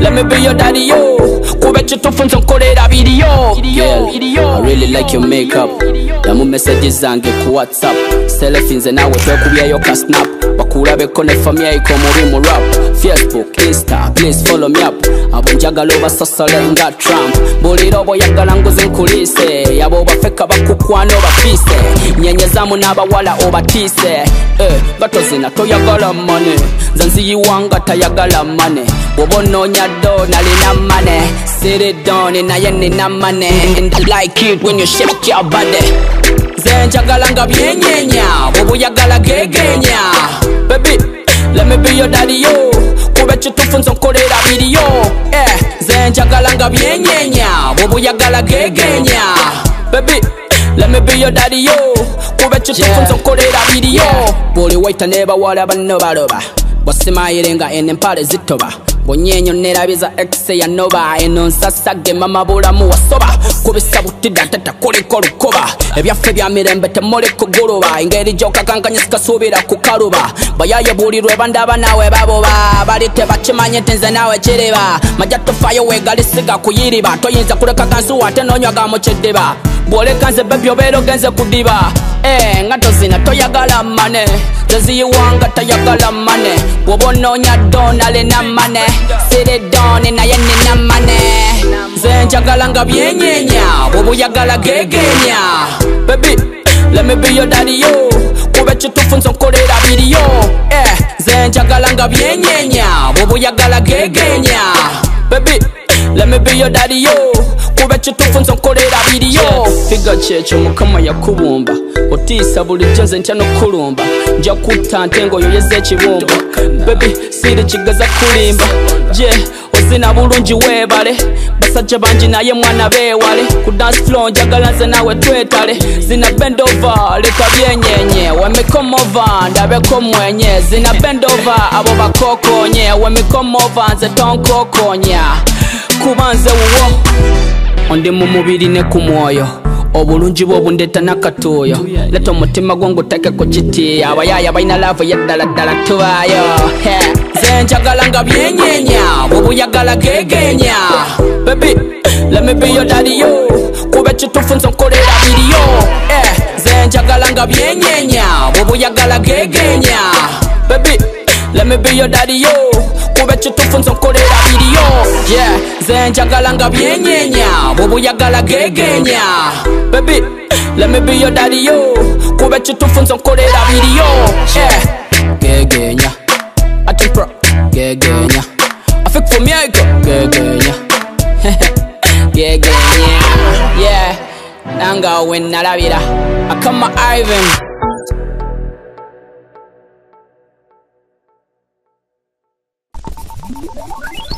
let me be your daddy, yo. Kube chitufu nzonkolera video. I really like your makeup. Yamu messages zange ku WhatsApp. Selfie nze nawe twekubyayo ka snap. Bakulabeko ne family yako muri mu rap. Facebook, Insta, please follow me up. Abo njagala obasasale nga Trump. Buliro boyagala nguzi nkulise. Yabo bafeka bakukwano bafise. Nyenyezamu n'abawala obatise. Batozina toyagala money. Zanziyiwanga tayagala money. Wobononya do nalina money. Sit it down naye nina money. And I like it when you shake your body. Zenjagala nga byenyenya. Wobuyagala gegenya. Baby, let me be your daddy, yo. Kube chitufu nzonkolera video. Zenjagala nga byenyenya. Wobuyagala gegenya. Baby, let me be your daddy, yo. Kube chitufu nzonkolera video. Buli waita neba wala bano baloba. Bosimayirenga empale zitoba. Bonyenyo nerabiza exe ya nova. Eno nsasage mama bulamu wasoba. Kubisa butida tata kuliko lukoba. Ebyaffe bya mirembe temole kuguluba. Ingeri joka kankanya sikasubira kukaluba. Bayaye bulirwe bandaba nawe baboba. Balite bakimanye tenze nawe chiriba. Majato fayo wegalisiga kuyiriba. Toyinza kuleka kansu ate nonywaga mu kidiba. Bwole kanze baby obero genze kudiba. Ngato zina toyagala mane. Zaziyiwanga tayagala mane. Wobononya donale na mane. Sit it down naye nina mane. Zenjagala nga byenyenya. Wobuyagala gegenya. Baby, let me be your daddy, yo. Kube chitufu nzonkolera video. Zenjagala nga byenyenya. Wobuyagala gegenya. Baby, let me be your daddy, yo. Kube chitufu nzonkolera video. Figa checho mukama yakubumba. Otisa bulijjo nze ntya nokulumba. Nja kutta ntengo yoyeze ekibumba. Baby, siri kigaza kulimba. Je, ozina bulungi weebale. Basajja bangi naye mwana beewale. Ku dance floor njagala nze nawe twetale. Zina bend over, leka byenyenye. When me come over, ndabeko mwenye. Zina bend over, abo bakokonye. When me come over, nze tonkokonya. Kuba nze wuwo ondi mu mubiri ne ku mwoyo. Obulungi bwo bundeta nakatuyo. Leta omutima gwo nguteke ku kiti. Abayaya balina love yeddala ddala tubayo. Zenjagala nga byenyenya. Wobuyagala gegenya. Baby, let me be your daddy, yo. Kube chitufu nzonkolera video. Zenjagala nga byenyenya. Wobuyagala gegenya. Baby, let me be your daddy, yo. Kube chitufu nzonkolera video. Zenjagala nga byenyenya. Wobuyagala gegenya. Baby, let me be your daddy, yo. Kube chitufu nzonkolera video. Gegenya. Atempra. Gegenya. I think for me I go. Gegenya. Gegenya. Yeah. Nanga when nalabira. Akama Ivan.